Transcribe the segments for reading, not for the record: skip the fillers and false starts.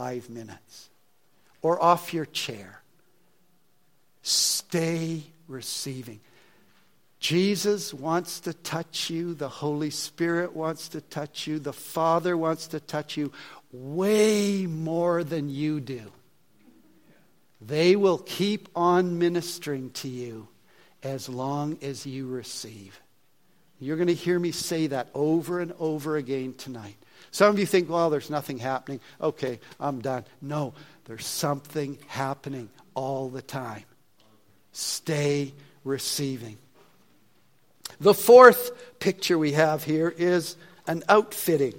5 minutes or off your chair. Stay receiving. Jesus wants to touch you. The Holy Spirit wants to touch you. The Father wants to touch you way more than you do. They will keep on ministering to you as long as you receive. You're going to hear me say that over and over again tonight. Some of you think, well, there's nothing happening. Okay, I'm done. No, there's something happening all the time. Stay receiving. The fourth picture we have here is an outfitting.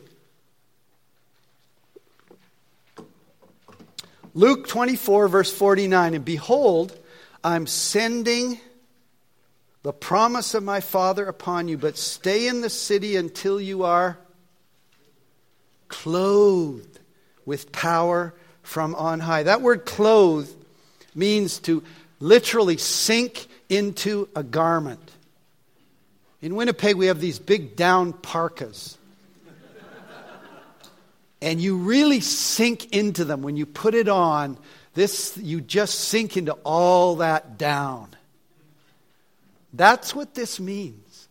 Luke 24, verse 49, and behold, I'm sending the promise of my Father upon you, but stay in the city until you are clothed with power from on high. That word clothed means to literally sink into a garment. In Winnipeg, we have these big down parkas. And you really sink into them. When you put it on, you just sink into all that down. That's what this means.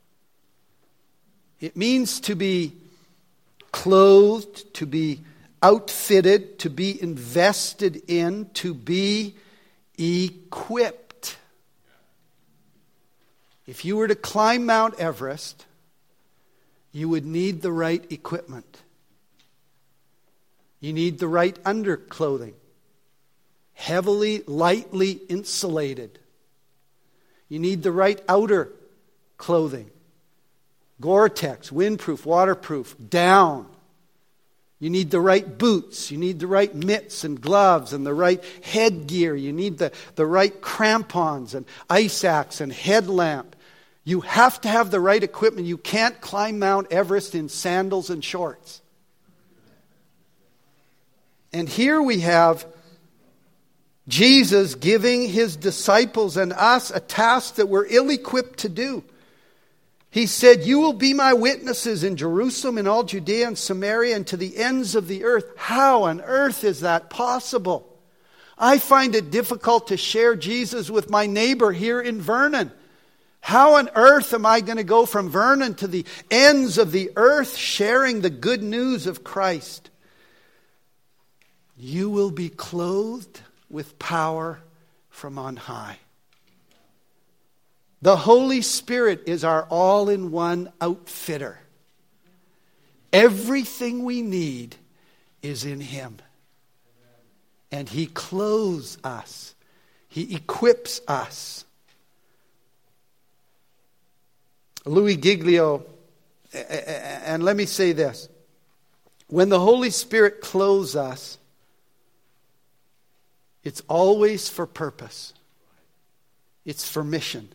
It means to be clothed, to be outfitted, to be invested in, to be equipped. If you were to climb Mount Everest, you would need the right equipment. You need the right underclothing, lightly insulated. You need the right outer clothing, Gore-Tex, windproof, waterproof, down. You need the right boots. You need the right mitts and gloves and the right headgear. You need the right crampons and ice axe and headlamp. You have to have the right equipment. You can't climb Mount Everest in sandals and shorts. And here we have Jesus giving his disciples and us a task that we're ill-equipped to do. He said, you will be my witnesses in Jerusalem and all Judea and Samaria and to the ends of the earth. How on earth is that possible? I find it difficult to share Jesus with my neighbor here in Vernon. How on earth am I going to go from Vernon to the ends of the earth sharing the good news of Christ? You will be clothed with power from on high. The Holy Spirit is our all-in-one outfitter. Everything we need is in Him. And He clothes us. He equips us. Louis Giglio, and let me say this. When the Holy Spirit clothes us, it's always for purpose. It's for mission.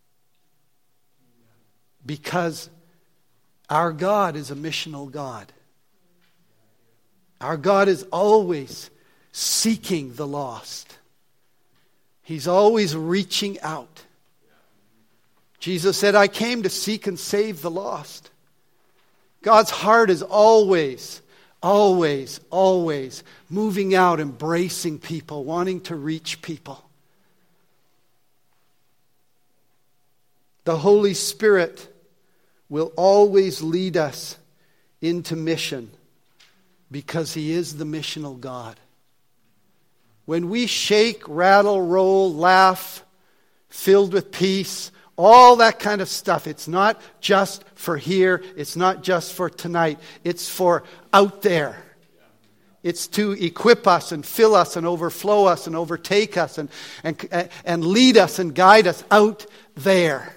Because our God is a missional God. Our God is always seeking the lost. He's always reaching out. Jesus said, I came to seek and save the lost. God's heart is always moving out, embracing people, wanting to reach people. The Holy Spirit will always lead us into mission because He is the missional God. When we shake, rattle, roll, laugh, filled with peace, all that kind of stuff, it's not just for here, it's not just for tonight, it's for out there. It's to equip us and fill us and overflow us and overtake us and lead us and guide us out there.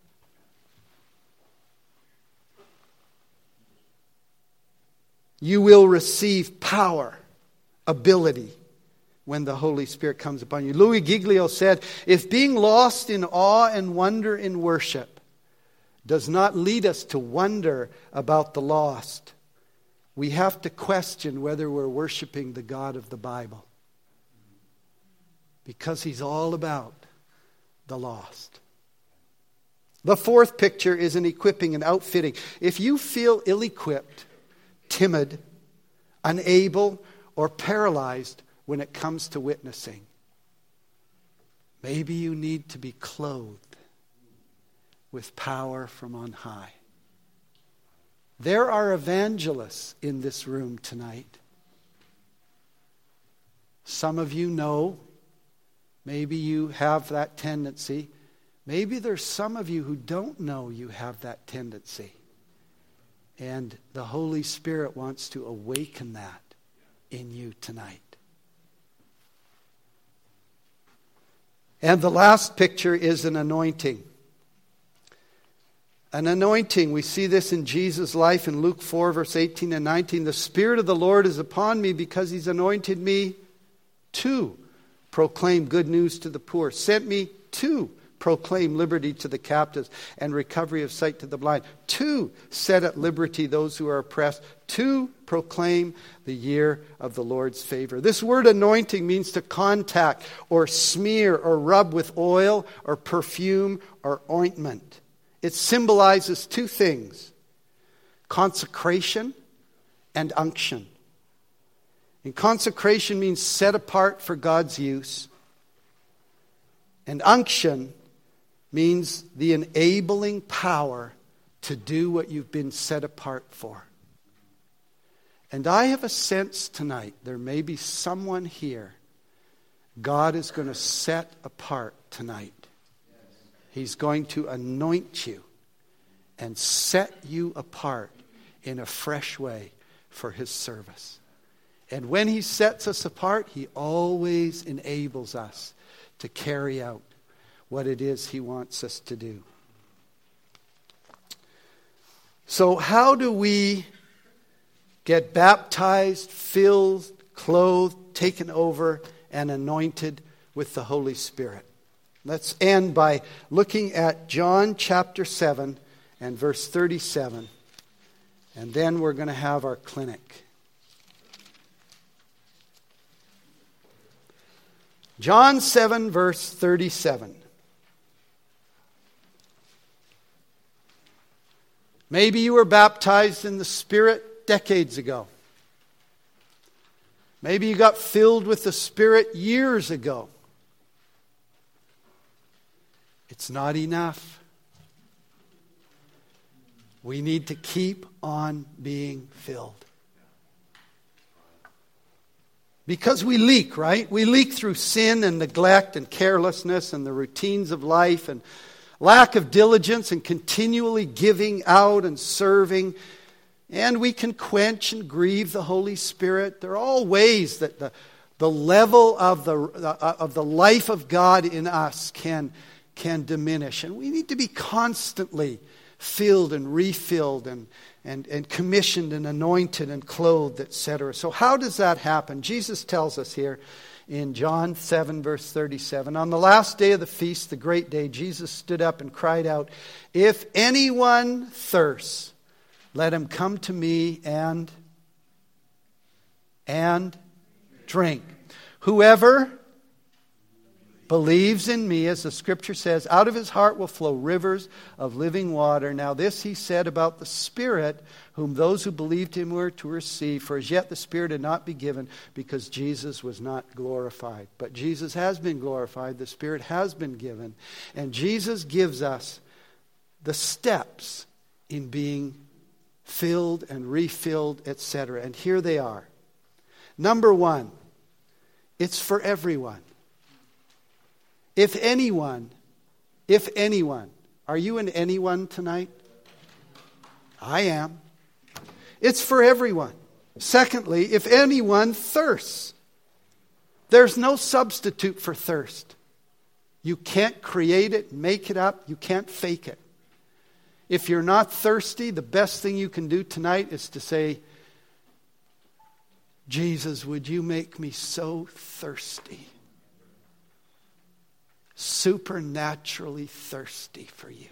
You will receive power, ability, when the Holy Spirit comes upon you. Louis Giglio said, if being lost in awe and wonder in worship does not lead us to wonder about the lost, we have to question whether we're worshiping the God of the Bible. Because He's all about the lost. The fourth picture is an equipping and outfitting. If you feel ill-equipped, timid, unable, or paralyzed when it comes to witnessing. Maybe you need to be clothed with power from on high. There are evangelists in this room tonight. Some of you know, maybe you have that tendency. Maybe there's some of you who don't know you have that tendency. And the Holy Spirit wants to awaken that in you tonight. And the last picture is an anointing. An anointing, we see this in Jesus' life in Luke 4, verse 18 and 19. The Spirit of the Lord is upon me because He's anointed me to proclaim good news to the poor. Sent me to proclaim liberty to the captives and recovery of sight to the blind. To set at liberty those who are oppressed. To proclaim the year of the Lord's favor. This word anointing means to contact or smear or rub with oil or perfume or ointment. It symbolizes two things: consecration and unction. And consecration means set apart for God's use. And unction means the enabling power to do what you've been set apart for. And I have a sense tonight, there may be someone here God is going to set apart tonight. He's going to anoint you and set you apart in a fresh way for His service. And when He sets us apart, He always enables us to carry out what it is He wants us to do. So how do we get baptized, filled, clothed, taken over, and anointed with the Holy Spirit? Let's end by looking at John chapter 7 and verse 37. And then we're going to have our clinic. John 7 verse 37. Maybe you were baptized in the Spirit decades ago. Maybe you got filled with the Spirit years ago. It's not enough. We need to keep on being filled. Because we leak, right? We leak through sin and neglect and carelessness and the routines of life and lack of diligence and continually giving out and serving. And we can quench and grieve the Holy Spirit. There are all ways that the level of the life of God in us can diminish. And we need to be constantly filled and refilled and commissioned and anointed and clothed, etc. So how does that happen? Jesus tells us here in John 7 verse 37. On the last day of the feast, the great day, Jesus stood up and cried out, "If anyone thirsts, let him come to me and drink. Whoever believes in me," as the scripture says, "out of his heart will flow rivers of living water." Now this he said about the Spirit, whom those who believed him were to receive. For as yet the Spirit had not been given, because Jesus was not glorified. But Jesus has been glorified. The Spirit has been given. And Jesus gives us the steps in being filled and refilled, etc. And here they are. Number one, it's for everyone. If anyone, are you an anyone tonight? I am. It's for everyone. Secondly, if anyone thirsts, there's no substitute for thirst. You can't create it, make it up, you can't fake it. If you're not thirsty, the best thing you can do tonight is to say, "Jesus, would you make me so thirsty? Supernaturally thirsty for you."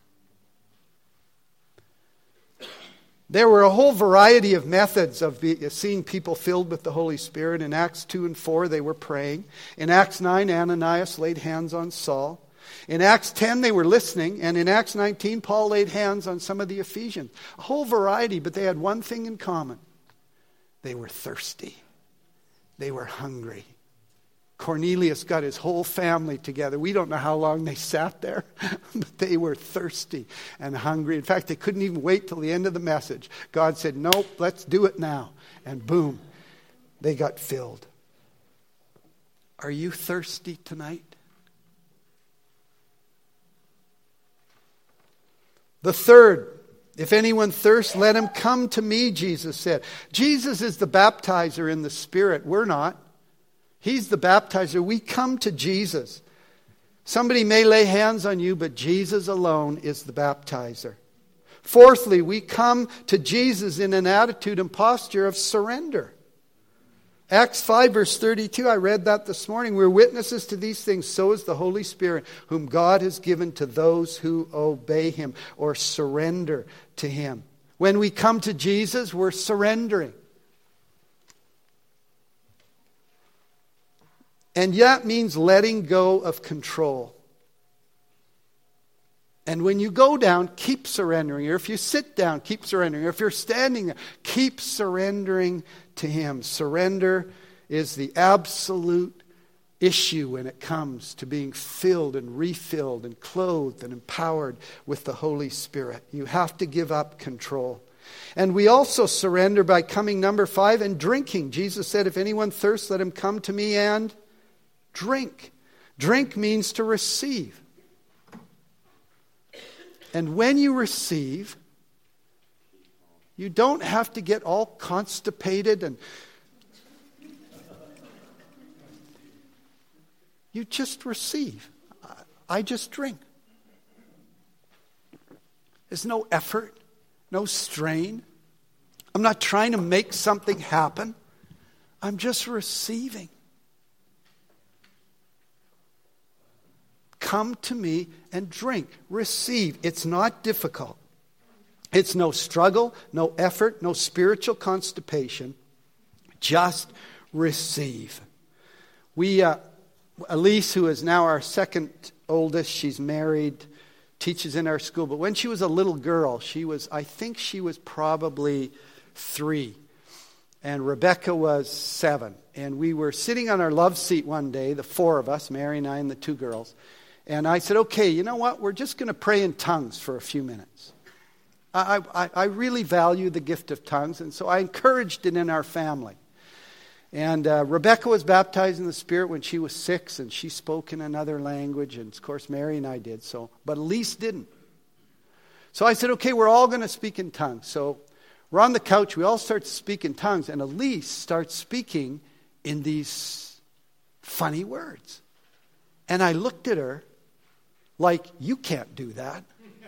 There were a whole variety of methods of seeing people filled with the Holy Spirit. In Acts 2 and 4, they were praying. In Acts 9, Ananias laid hands on Saul. In Acts 10, they were listening. And in Acts 19, Paul laid hands on some of the Ephesians. A whole variety, but they had one thing in common. They were thirsty. They were hungry. Cornelius got his whole family together. We don't know how long they sat there, but they were thirsty and hungry. In fact, they couldn't even wait till the end of the message. God said, nope, let's do it now. And boom, they got filled. Are you thirsty tonight? The third, if anyone thirsts, let him come to me, Jesus said. Jesus is the baptizer in the Spirit. We're not. He's the baptizer. We come to Jesus. Somebody may lay hands on you, but Jesus alone is the baptizer. Fourthly, we come to Jesus in an attitude and posture of surrender. Acts 5 verse 32, I read that this morning. We're witnesses to these things. So is the Holy Spirit, whom God has given to those who obey Him or surrender to Him. When we come to Jesus, we're surrendering. And that means letting go of control. And when you go down, keep surrendering. Or if you sit down, keep surrendering. Or if you're standing there, keep surrendering to Him. Surrender is the absolute issue when it comes to being filled and refilled and clothed and empowered with the Holy Spirit. You have to give up control. And we also surrender by coming, number 5, and drinking. Jesus said, if anyone thirsts, let him come to me and drink. Drink means to receive. And when you receive, you don't have to get all constipated and you just receive. I just drink. There's no effort, no strain. I'm not trying to make something happen. I'm just receiving. Come to me and drink. Receive. It's not difficult. It's no struggle, no effort, no spiritual constipation. Just receive. Elise, who is now our second oldest, she's married, teaches in our school. But when she was a little girl, I think she was probably 3. And Rebecca was 7. And we were sitting on our love seat one day, the 4 of us, Mary and I and the 2 girls. And I said, okay, you know what? We're just going to pray in tongues for a few minutes. I really value the gift of tongues, and so I encouraged it in our family. And Rebecca was baptized in the Spirit when she was 6, and she spoke in another language, and of course Mary and I did so, but Elise didn't. So I said, okay, we're all going to speak in tongues. So we're on the couch, we all start to speak in tongues, and Elise starts speaking in these funny words. And I looked at her like, you can't do that.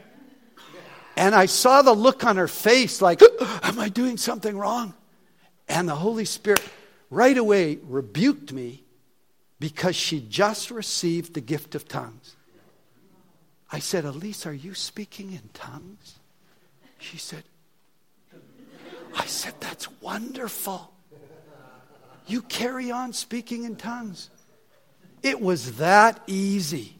And I saw the look on her face like, am I doing something wrong? And the Holy Spirit right away rebuked me because she just received the gift of tongues. I said, Elise, are you speaking in tongues? She said, I said, that's wonderful. You carry on speaking in tongues. It was that easy.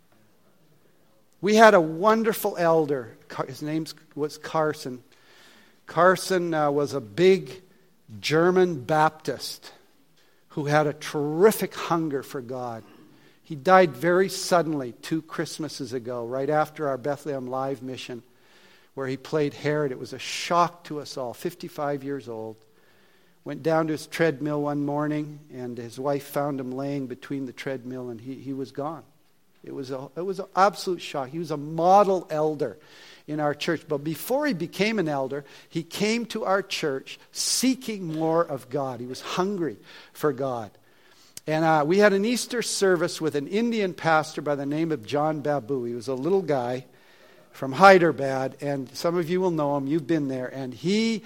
We had a wonderful elder. His name was Carson. Carson was a big German Baptist who had a terrific hunger for God. He died very suddenly 2 Christmases ago, right after our Bethlehem Live mission, where he played Herod. It was a shock to us all, 55 years old. Went down to his treadmill one morning, and his wife found him laying between the treadmill, and he was gone. It was an absolute shock. He was a model elder in our church. But before he became an elder, he came to our church seeking more of God. He was hungry for God. And we had an Easter service with an Indian pastor by the name of John Babu. He was a little guy from Hyderabad, and some of you will know him. You've been there. And he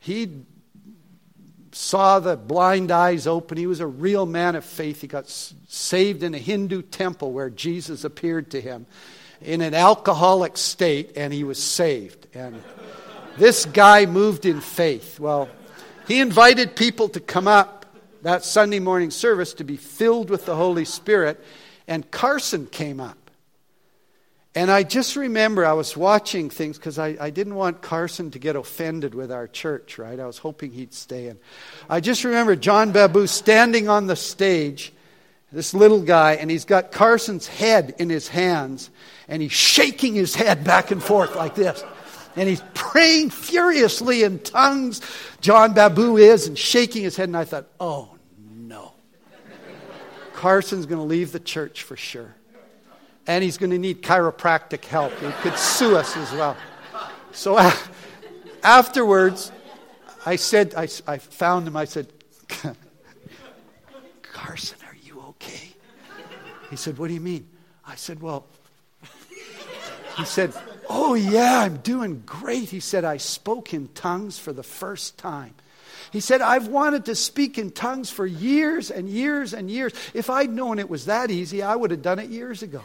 saw the blind eyes open. He was a real man of faith. He got saved in a Hindu temple where Jesus appeared to him in an alcoholic state, and he was saved. And this guy moved in faith. Well, he invited people to come up that Sunday morning service to be filled with the Holy Spirit, and Carson came up. And I just remember I was watching things because I didn't want Carson to get offended with our church, right? I was hoping he'd stay in. I just remember John Babu standing on the stage, this little guy, and he's got Carson's head in his hands, and he's shaking his head back and forth like this. And he's praying furiously in tongues, John Babu is, and shaking his head. And I thought, oh no. Carson's going to leave the church for sure. And he's going to need chiropractic help. He could sue us as well. So afterwards, I found him. I said, Carson, are you okay? He said, what do you mean? I said, well, he said, oh yeah, I'm doing great. He said, I spoke in tongues for the first time. He said, I've wanted to speak in tongues for years and years and years. If I'd known it was that easy, I would have done it years ago.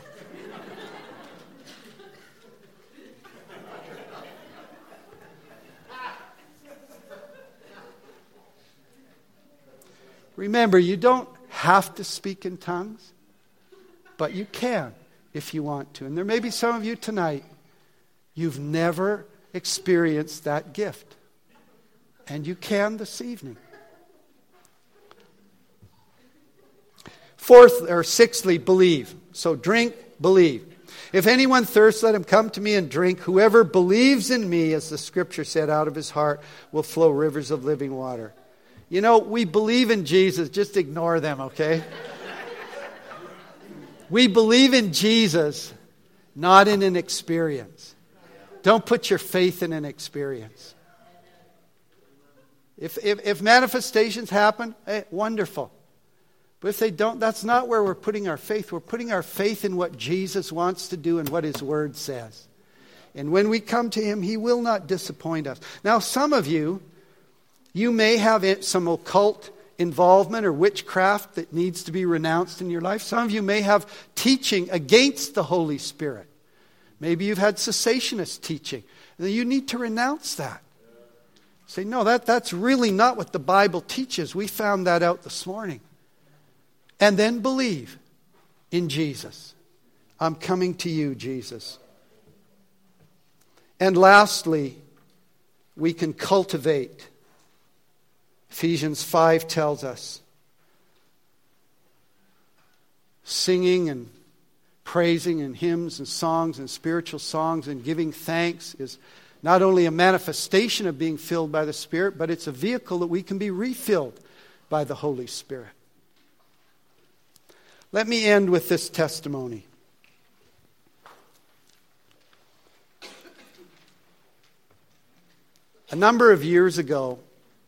Remember, you don't have to speak in tongues, but you can if you want to. And there may be some of you tonight, you've never experienced that gift. And you can this evening. Sixthly, believe. So drink, believe. If anyone thirsts, let him come to me and drink. Whoever believes in me, as the scripture said, out of his heart will flow rivers of living water. You know, we believe in Jesus. Just ignore them, okay? We believe in Jesus, not in an experience. Don't put your faith in an experience. If manifestations happen, hey, wonderful. But if they don't, that's not where we're putting our faith. We're putting our faith in what Jesus wants to do and what His Word says. And when we come to Him, He will not disappoint us. Now, some of you may have some occult involvement or witchcraft that needs to be renounced in your life. Some of you may have teaching against the Holy Spirit. Maybe you've had cessationist teaching. You need to renounce that. Say, no, that's really not what the Bible teaches. We found that out this morning. And then believe in Jesus. I'm coming to you, Jesus. And lastly, we can cultivate. Ephesians 5 tells us singing and praising and hymns and songs and spiritual songs and giving thanks is not only a manifestation of being filled by the Spirit, but it's a vehicle that we can be refilled by the Holy Spirit. Let me end with this testimony. A number of years ago,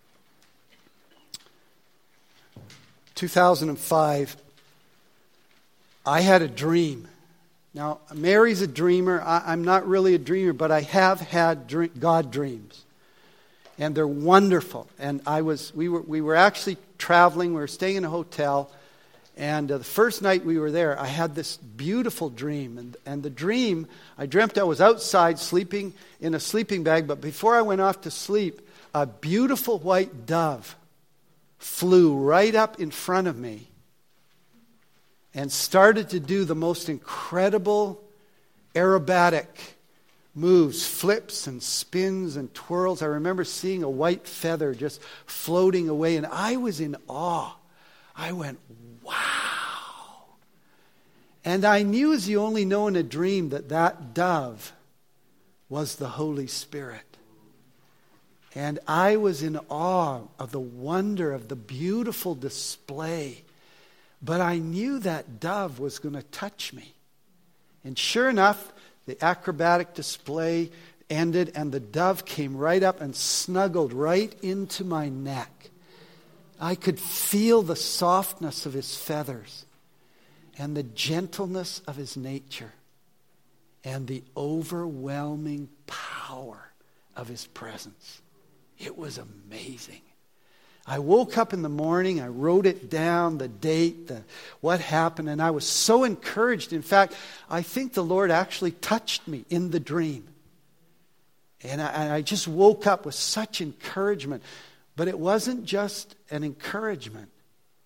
2005, I had a dream. Now, Mary's a dreamer. I'm not really a dreamer, but I have had God dreams. And they're wonderful. And we were actually traveling. We were staying in a hotel. And the first night we were there, I had this beautiful dream. And the dream, I dreamt I was outside sleeping in a sleeping bag. But before I went off to sleep, a beautiful white dove flew right up in front of me and started to do the most incredible aerobatic moves, flips and spins and twirls. I remember seeing a white feather just floating away, and I was in awe. I went, wow. And I knew, as you only know in a dream, that dove was the Holy Spirit. And I was in awe of the wonder of the beautiful display. But I knew that dove was going to touch me. And sure enough, the acrobatic display ended and the dove came right up and snuggled right into my neck. I could feel the softness of his feathers and the gentleness of his nature and the overwhelming power of his presence. It was amazing. I woke up in the morning, I wrote it down, the date, what happened, and I was so encouraged. In fact, I think the Lord actually touched me in the dream. And I just woke up with such encouragement. But it wasn't just an encouragement.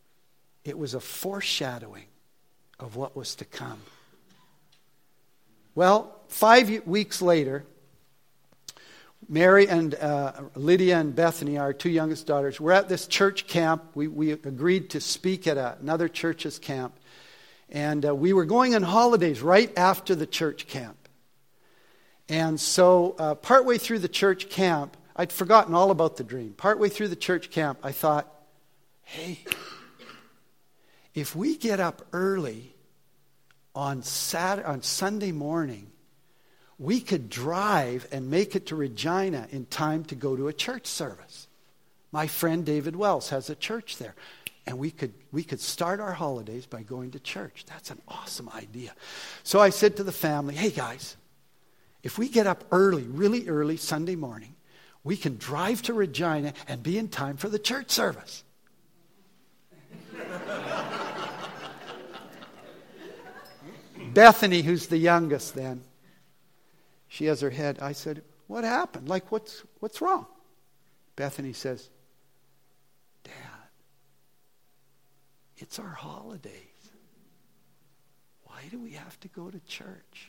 It was a foreshadowing of what was to come. Well, 5 weeks later, Mary and Lydia and Bethany, our 2 youngest daughters, were at this church camp. We agreed to speak at another church's camp. And we were going on holidays right after the church camp. And so partway through the church camp, I'd forgotten all about the dream. Partway through the church camp, I thought, hey, if we get up early on Sunday morning, we could drive and make it to Regina in time to go to a church service. My friend David Wells has a church there. And we could start our holidays by going to church. That's an awesome idea. So I said to the family, hey guys, if we get up early, really early Sunday morning, we can drive to Regina and be in time for the church service. Bethany, who's the youngest then, she has her head. I said, what happened? Like, what's wrong? Bethany says, Dad, it's our holidays. Why do we have to go to church?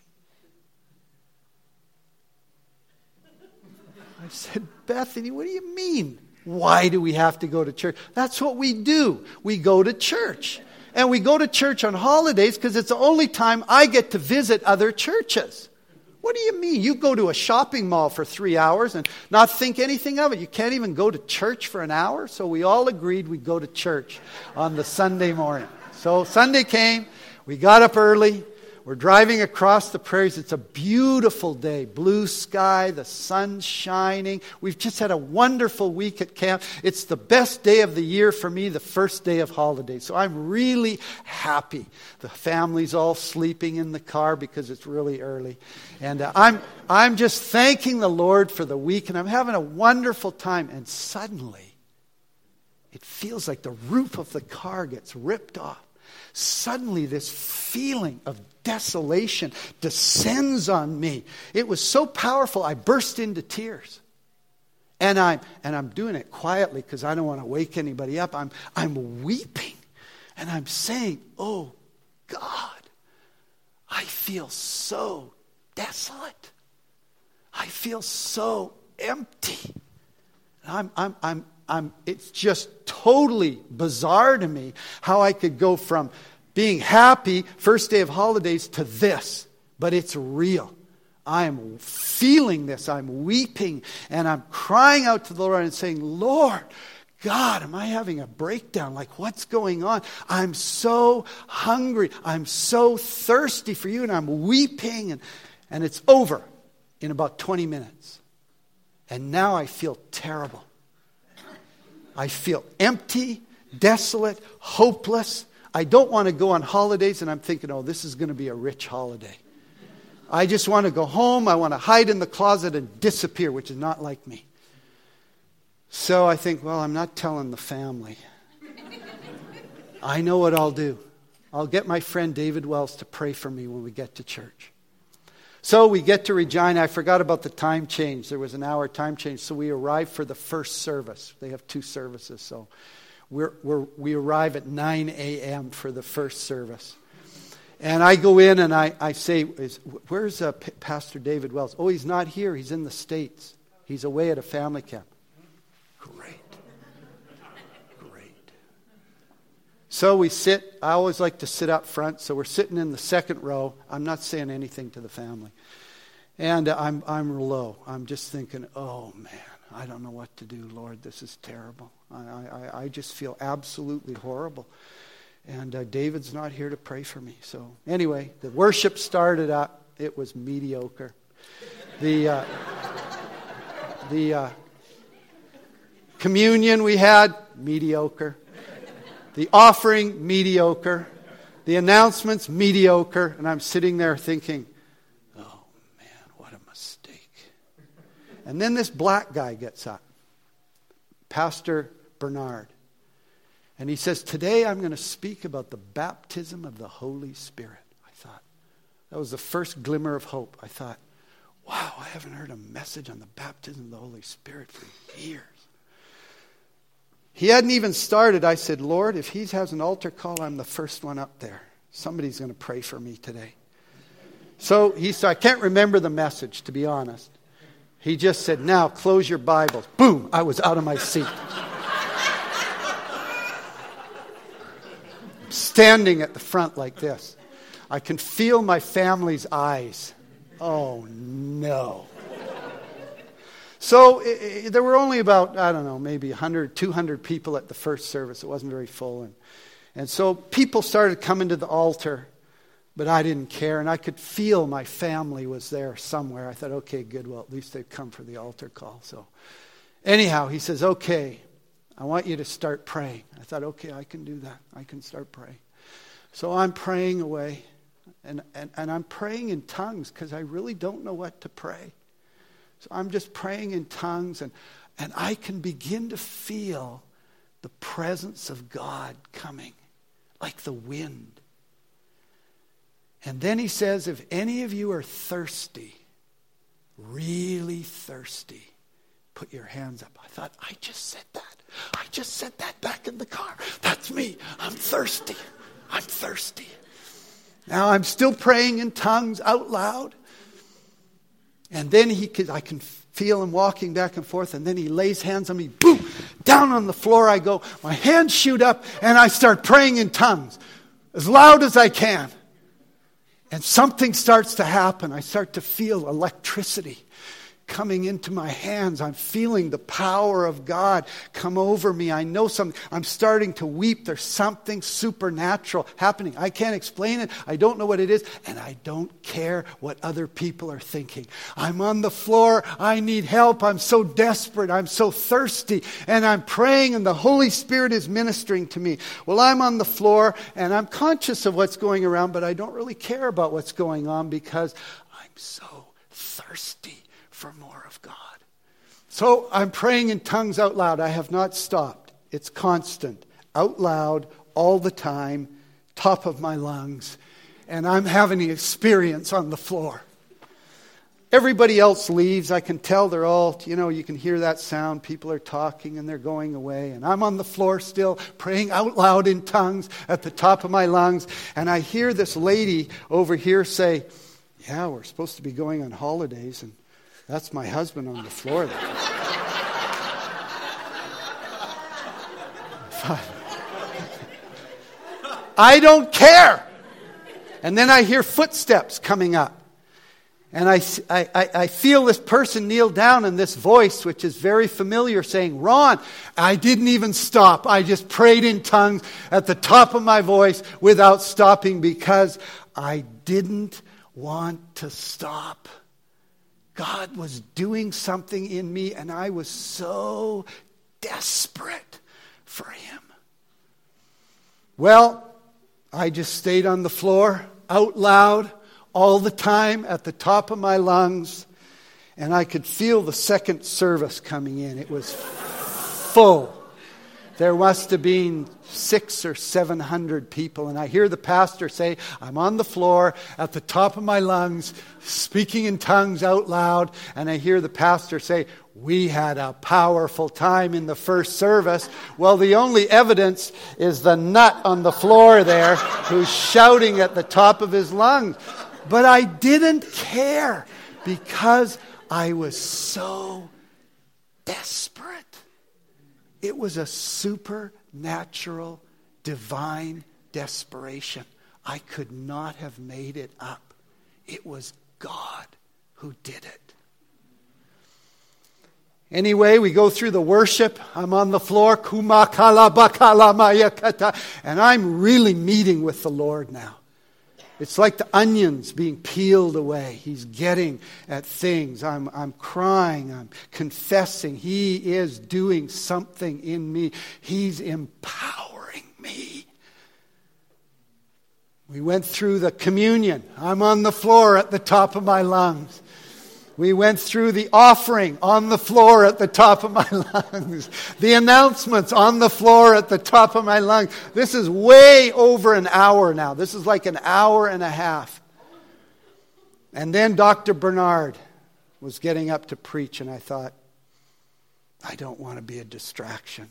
I said, Bethany, what do you mean? Why do we have to go to church? That's what we do. We go to church. And we go to church on holidays because it's the only time I get to visit other churches. What do you mean? You go to a shopping mall for 3 hours and not think anything of it. You can't even go to church for an hour. So we all agreed we'd go to church on the Sunday morning. So Sunday came. We got up early. We're driving across the prairies. It's a beautiful day. Blue sky, the sun's shining. We've just had a wonderful week at camp. It's the best day of the year for me, the first day of holidays. So I'm really happy. The family's all sleeping in the car because it's really early. And I'm just thanking the Lord for the week, and I'm having a wonderful time. And suddenly, it feels like the roof of the car gets ripped off. Suddenly, this feeling of desolation descends on me. It was so powerful, I burst into tears. And I'm doing it quietly because I don't want to wake anybody up. I'm weeping. And I'm saying, oh God, I feel so desolate. I feel so empty. It's just totally bizarre to me how I could go from being happy, first day of holidays, to this. But it's real. I am feeling this. I'm weeping and I'm crying out to the Lord and saying, Lord, God, am I having a breakdown? Like, what's going on? I'm so hungry. I'm so thirsty for you, and I'm weeping. And it's over in about 20 minutes. And now I feel terrible. I feel empty, desolate, hopeless. I don't want to go on holidays, and I'm thinking, oh, this is going to be a rich holiday. I just want to go home. I want to hide in the closet and disappear, which is not like me. So I think, well, I'm not telling the family. I know what I'll do. I'll get my friend David Wells to pray for me when we get to church. So we get to Regina. I forgot about the time change. There was an hour time change. So we arrive for the first service. They have 2 services. So we arrive at 9 a.m. for the first service. And I go in and I say, where's Pastor David Wells? Oh, he's not here. He's in the States. He's away at a family camp. Great. So we sit. I always like to sit up front. So we're sitting in the second row. I'm not saying anything to the family. And I'm low. I'm just thinking, oh man, I don't know what to do, Lord. This is terrible. I just feel absolutely horrible. And David's not here to pray for me. So anyway, the worship started up. It was mediocre. The communion we had, mediocre. The offering, mediocre. The announcements, mediocre. And I'm sitting there thinking, oh man, what a mistake. And then this black guy gets up. Pastor Bernard. And he says, today I'm going to speak about the baptism of the Holy Spirit. I thought, that was the first glimmer of hope. I thought, wow, I haven't heard a message on the baptism of the Holy Spirit for years. He hadn't even started. I said, Lord, if he has an altar call, I'm the first one up there. Somebody's going to pray for me today. So I can't remember the message, to be honest. He just said, now close your Bibles. Boom, I was out of my seat. Standing at the front like this. I can feel my family's eyes. Oh, no. So there were only about, I don't know, maybe 100, 200 people at the first service. It wasn't very full. And so people started coming to the altar, but I didn't care. And I could feel my family was there somewhere. I thought, okay, good. Well, at least they've come for the altar call. So anyhow, he says, okay, I want you to start praying. I thought, okay, I can do that. I can start praying. So I'm praying away. And I'm praying in tongues because I really don't know what to pray. So I'm just praying in tongues, and I can begin to feel the presence of God coming like the wind. And then he says, if any of you are thirsty, really thirsty, put your hands up. I thought, I just said that. I just said that back in the car. That's me. I'm thirsty. I'm thirsty. Now I'm still praying in tongues out loud. And then I can feel him walking back and forth, and then he lays hands on me. Boom! Down on the floor I go. My hands shoot up, and I start praying in tongues as loud as I can. And something starts to happen. I start to feel electricity coming into my hands. I'm feeling the power of God come over me. I know something. I'm starting to weep. There's something supernatural happening. I can't explain it. I don't know what it is. And I don't care what other people are thinking. I'm on the floor. I need help. I'm so desperate. I'm so thirsty. And I'm praying, and the Holy Spirit is ministering to me. Well, I'm on the floor, and I'm conscious of what's going around, but I don't really care about what's going on because I'm so thirsty for more of God. So I'm praying in tongues out loud. I have not stopped. It's constant. Out loud, all the time, top of my lungs. And I'm having the experience on the floor. Everybody else leaves. I can tell they're all, you can hear that sound. People are talking and they're going away. And I'm on the floor still, praying out loud in tongues at the top of my lungs. And I hear this lady over here say, yeah, we're supposed to be going on holidays, and that's my husband on the floor there. I don't care. And then I hear footsteps coming up. And I feel this person kneel down, and this voice, which is very familiar, saying, Ron, I didn't even stop. I just prayed in tongues at the top of my voice without stopping because I didn't want to stop. God was doing something in me, and I was so desperate for Him. Well, I just stayed on the floor, out loud, all the time, at the top of my lungs, and I could feel the second service coming in. It was full. There must have been 600 or 700 people. And I hear the pastor say, I'm on the floor at the top of my lungs, speaking in tongues out loud. And I hear the pastor say, we had a powerful time in the first service. Well, the only evidence is the nut on the floor there who's shouting at the top of his lungs. But I didn't care because I was so desperate. It was a supernatural, divine desperation. I could not have made it up. It was God who did it. Anyway, we go through the worship. I'm on the floor. And I'm really meeting with the Lord now. It's like the onions being peeled away. He's getting at things. I'm crying. I'm confessing. He is doing something in me. He's empowering me. We went through the communion. I'm on the floor at the top of my lungs. We went through the offering on the floor at the top of my lungs. The announcements on the floor at the top of my lungs. This is way over an hour now. This is like an hour and a half. And then Dr. Bernard was getting up to preach, and I thought, I don't want to be a distraction.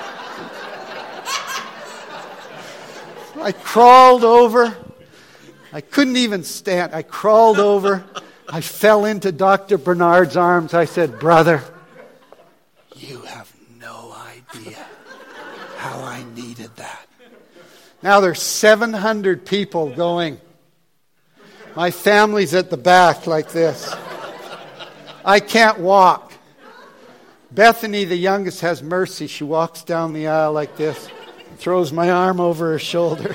I crawled over. I couldn't even stand. I crawled over. I fell into Dr. Bernard's arms. I said, "Brother, you have no idea how I needed that." Now there's 700 people going. My family's at the back like this. I can't walk. Bethany, the youngest, has mercy. She walks down the aisle like this, throws my arm over her shoulder,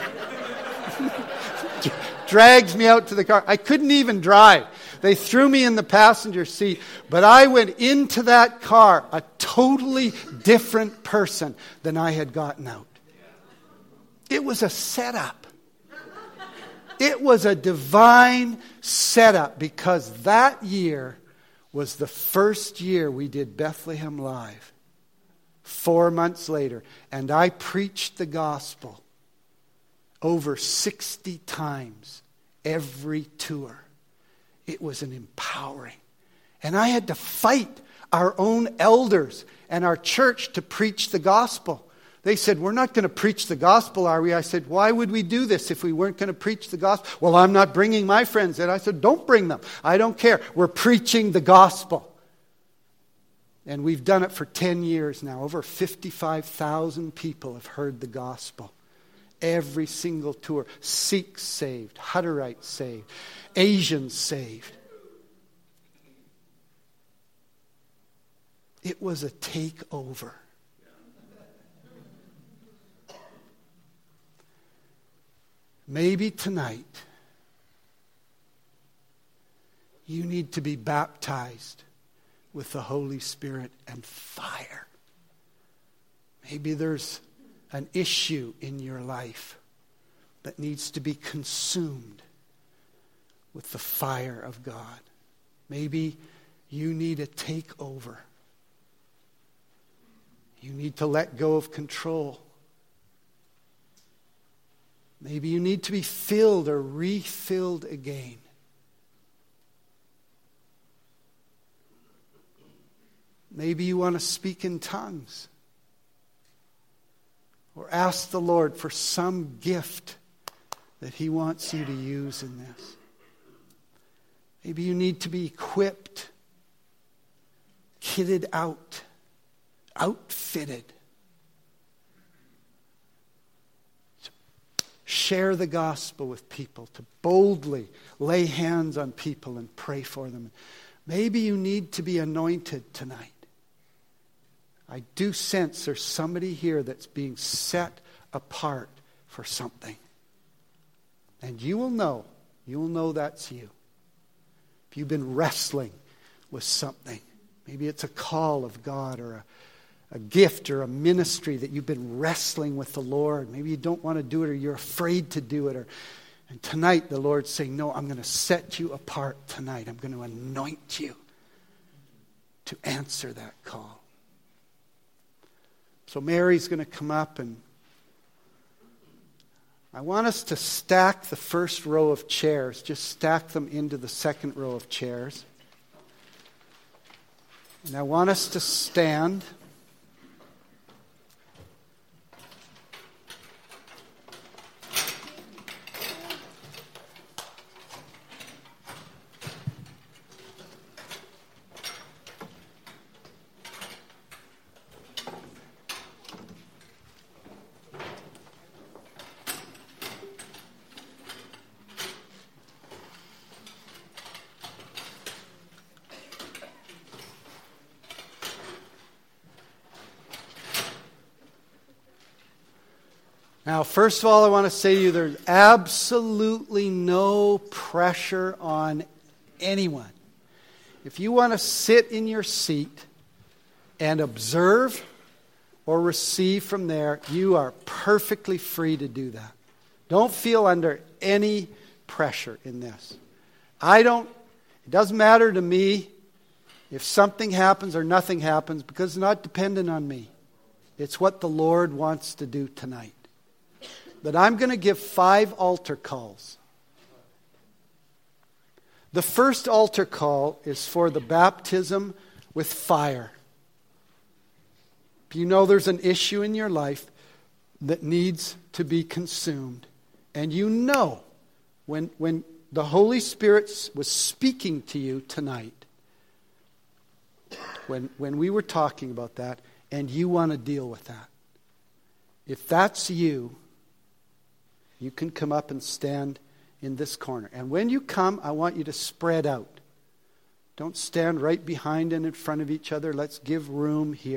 drags me out to the car. I couldn't even drive. They threw me in the passenger seat, but I went into that car a totally different person than I had gotten out. It was a setup. It was a divine setup, because that year was the first year we did Bethlehem Live. 4 months later, and I preached the gospel over 60 times every tour. It was an empowering. And I had to fight our own elders and our church to preach the gospel. They said, "We're not going to preach the gospel, are we?" I said, "Why would we do this if we weren't going to preach the gospel?" "Well, I'm not bringing my friends in." I said, "Don't bring them. I don't care. We're preaching the gospel." And we've done it for 10 years now. Over 55,000 people have heard the gospel. Every single tour. Sikhs saved. Hutterites saved. Asians saved. It was a takeover. Maybe tonight you need to be baptized with the Holy Spirit and fire. Maybe there's an issue in your life that needs to be consumed with the fire of God. Maybe you need a takeover. You need to let go of control. Maybe you need to be filled or refilled again. Maybe you want to speak in tongues. Or ask the Lord for some gift that He wants you to use in this. Maybe you need to be equipped, kitted out, outfitted. Share the gospel with people, to boldly lay hands on people and pray for them. Maybe you need to be anointed tonight. I do sense there's somebody here that's being set apart for something. And you will know that's you. If you've been wrestling with something, maybe it's a call of God or a gift or a ministry that you've been wrestling with the Lord. Maybe you don't want to do it, or you're afraid to do it. And tonight the Lord's saying, "No, I'm going to set you apart tonight. I'm going to anoint you to answer that call." So Mary's going to come up, and I want us to stack the first row of chairs. Just stack them into the second row of chairs. And I want us to stand. Now, first of all, I want to say to you, there's absolutely no pressure on anyone. If you want to sit in your seat and observe or receive from there, you are perfectly free to do that. Don't feel under any pressure in this. It doesn't matter to me if something happens or nothing happens, because it's not dependent on me. It's what the Lord wants to do tonight. But I'm going to give 5 altar calls. The first altar call is for the baptism with fire. If you know there's an issue in your life that needs to be consumed, and you know when the Holy Spirit was speaking to you tonight, when we were talking about that, and you want to deal with that, if that's you, you can come up and stand in this corner. And when you come, I want you to spread out. Don't stand right behind and in front of each other. Let's give room here.